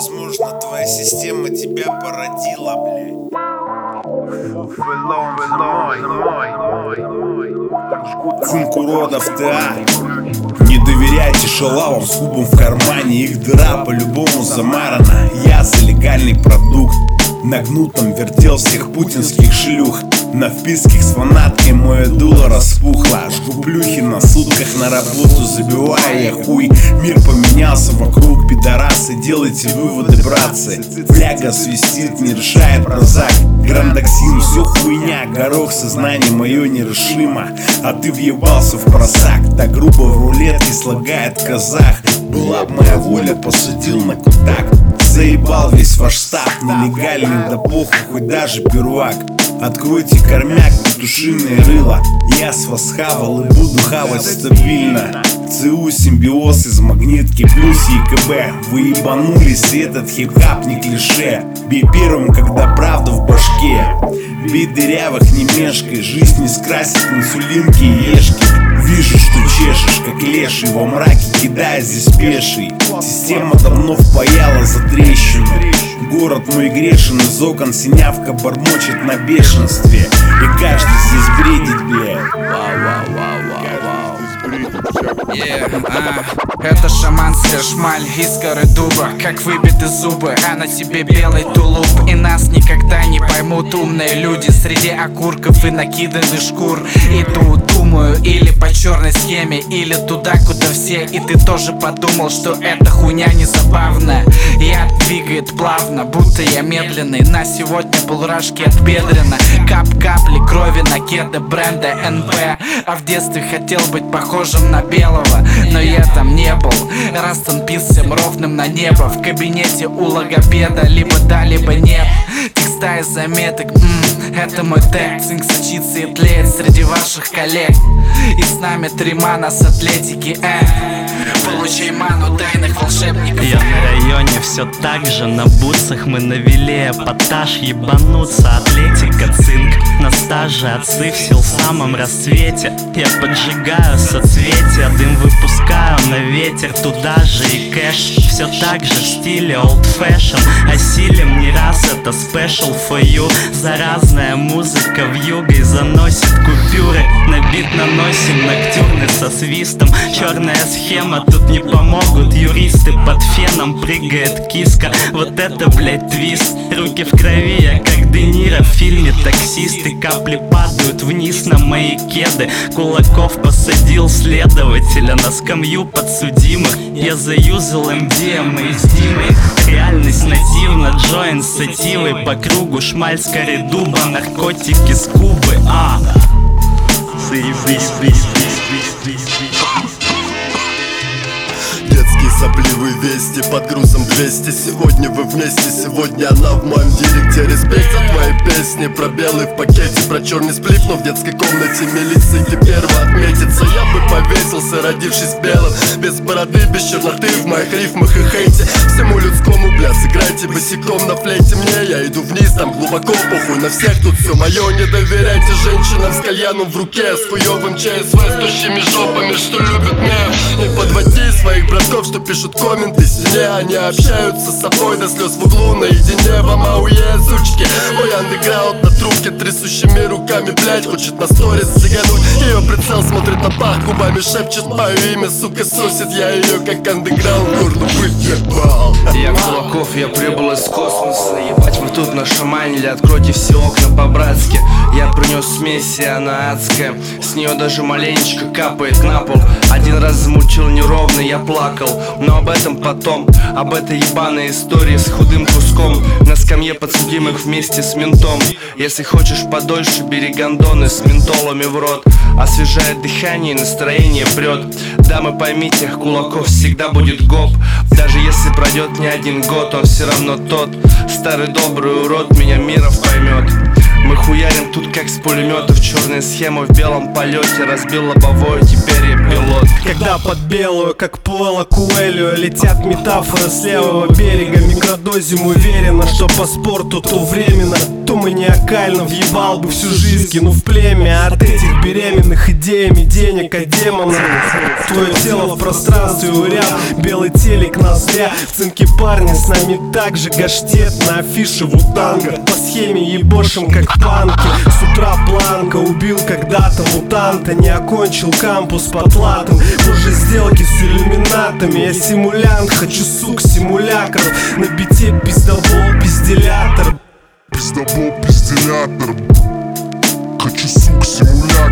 Возможно, твоя система тебя породила, блядь. Функ уродов ТА. Не доверяйте шалавам с кубом в кармане. Их дыра по-любому замарана. Я за легальный продукт. На гнутом вертел всех путинских шлюх. На вписках с фанаткой мое дуло распухло. Жгу плюхи на сутках, на работу забиваю я хуй. Мир поменялся вокруг, пидорасы. Делайте выводы, братцы. Фляга свистит, не решает прозак. Грандоксин, все хуйня. Горох, сознание мое нерешимо. А ты въебался в просак. Так грубо в рулетке слагает казах. Была б моя воля, посадил на кутак. Заебал весь ваш став, нелегальный, да похуй, хоть даже первак. Откройте кормяк, петушиное рыло. Я с вас хавал и буду хавать стабильно. ЦУ симбиоз из магнитки плюс ЕКБ. Вы ебанулись, этот хип-хап не клише. Бей первым, когда правда в башке. Бей дырявых, не мешкай. Жизнь не скрасит инсулинки и ешки. Вижу, что чешешь, как леший во мраке, кидая здесь пеший. Система давно впаяла за трещину. Город мой грешен, из окон синявка бормочет на бешенстве. И каждый здесь бредит, блядь. Это шаманская шмаль из коры дуба, как выбиты зубы, а на тебе белый тулуп. И нас никогда не поймут умные люди среди окурков и накиданных шкур. Иду, думаю, или по черной схеме, или туда, куда все. И ты тоже подумал, что эта хуйня не забавна. Я двигает плавно, будто я медленный. На сегодня полурашки от бедрена. Капли крови на кеды бренда НБ. А в детстве хотел быть похожим на белого, но я там не был. Растон пис всем ровным на небо. В кабинете у логопеда либо да, либо нет. Текста из заметок, это мой тег. Цинк сочится и тлеет среди ваших коллег. И с нами три мана с атлетики, Получай ману тайных волшебников. Я на районе все так же, на бутсах мы навели эпатаж. Ебануться, атлетика, цинк на стаже, отцы в сил в самом рассвете. Я поджигаю соцветия, дым выпускаю на ветер. Туда же и кэш, все так же в стиле old fashion. Осилим не раз, это special for you. Заразная музыка вьюгой заносит купюры. На бит наносим ноктюрны со свистом. Черная схема, тут не помогут юристы. Под феном прыгает киска. Вот это, блять, твист. Руки в крови, я как Де Ниро в фильме «Таксисты». Капли падают вниз на мои кеды. Кулаков посадил следователя на скамью подсудимых. Я заюзал MDMA и с Димой. Реальность нативна, джойн с сативой. По кругу шмаль с коры дуба, наркотики с Кубы. Детские сопливые вести под грузом 200. Сегодня вы вместе, сегодня она в моем директе. Респект от моей песни про белый в пакете, про черный сплив, но в детской комнате милиции где перво отметится. Я бы повесился, родившись белым, без бороды, без черноты в моих рифмах и хейте. Всему людскому, бля, сыграйте босиком на флейте мне. Я иду вниз, там глубоко, похуй на всех, тут все мое. Не доверяйте женщинам с кальяном в руке, с хуёвым ЧСВ, с тощими жопами, что любят меня. Не подводи своих братков, что пишут комменты стене. Они общаются с собой до слез в углу наедине. Вам ауе, сучки. Мой андеграунд на трубке трясущими руками, блять, хочет на сторис заглянуть. Ее прицел смотрит на пах, губами шепчет мое имя, сука, сосит. Я ее как андеграунд горло выебал. Я Кулаков, я прибыл из космоса. Ебать, вы тут нашаманили, откройте все окна по-братски. Я принес смесь, и она адская. С нее даже маленечко капает на пол. Один раз замучил неровно, я плакал. Но об этом потом, об этой ебаной истории с худым куском на скамье подсудимых вместе с ментом. Если хочешь подольше, бери гондоны с ментолами в рот. Освежает дыхание и настроение прет. Дамы, поймите, Кулаков всегда будет гоп. Даже если пройдет не один год, он все равно тот старый добрый урод, меня Миров поймет. Мы хуярим тут как с пулеметов. Черная схема в белом полете. Разбил лобовое, теперь я пилот. Когда под белую, как Пуэлло Куэльо, летят метафоры с левого берега. Микродозим уверенно, что по спорту то временно, то маниакально въебал бы всю жизнь, кинув в племя от этих беременных идеями денег от демонов. Твое тело в пространстве уряд, белый телек нас зря. В цинке парни с нами так же гаштет на афише Вутанга. По схеме ебошим как панки. С утра планка убил когда-то мутанта. Не окончил кампус под латом. Позже сделки с иллюминатами. Я симулянт, хочу сук симулякров. На бите пиздобол, пизделятор. Пиздобол, пизделятор. Хочу сук симулятор.